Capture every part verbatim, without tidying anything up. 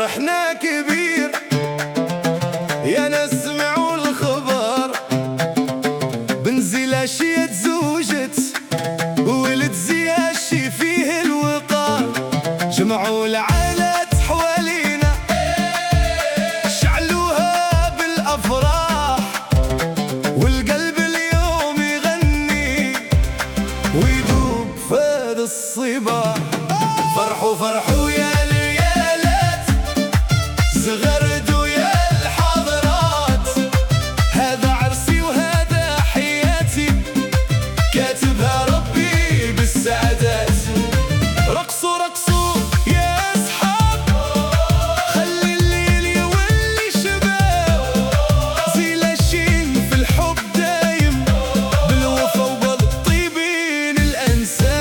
فرحنا كبير يا ناس سمعوا الخبر، بنزل شي تزوجت ولد زياشي فيه الوقار. جمعوا العائلات حوالينا شعلوها بالافراح، والقلب اليوم يغني ويدوب فهد الصباح. فرحوا فرحوا يا العيالات، زغردوا يا الحضرات، هذا عرسي وهذا حياتي كاتبها ربي بالسعادات. رقصوا رقصوا يا اصحاب، خلي الليل يولي شباب، زيلاشين في الحب دايم بالوفا وبالطيبين الانساب.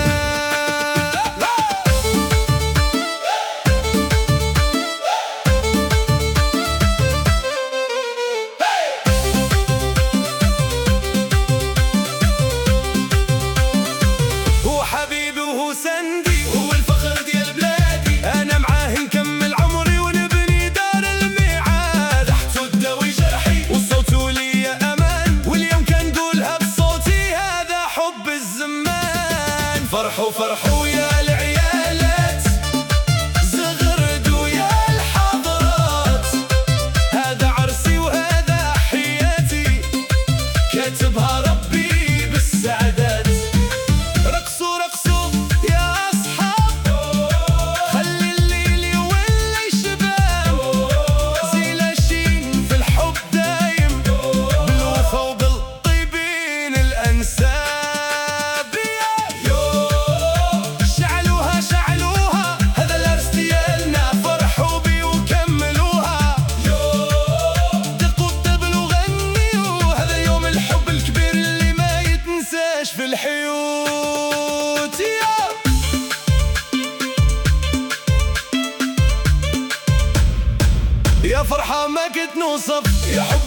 حبيبي وهو سندي، هو الفخر ديال بلادي، انا معاه نكمل عمري ونبني دار الميعاد. تحت الداوي جرحي وصوته ليا امان، واليوم كنقولها بصوتي هذا حب الزمان. فرحوا فرحوا يا العيالات، زغردوا يا الحضرات، هذا عرسي وهذا حياتي كاتبها ربي بالسعادات. رقصوا رقصوا يا أصحاب، خلي الليل يولي شباب، زيلاشين في الحب دايم بالوفا وبالطيبين الأنساب. يو شعلوها شعلوها، هذا العرس ديالنا فرحوا بيه وكملوها. يو دقوا الطبل وغنيوا، هذا يوم الحب الكبير اللي ما يتنساش في الحيوت. يا يا فرحة ما كنت نوصف، يا حب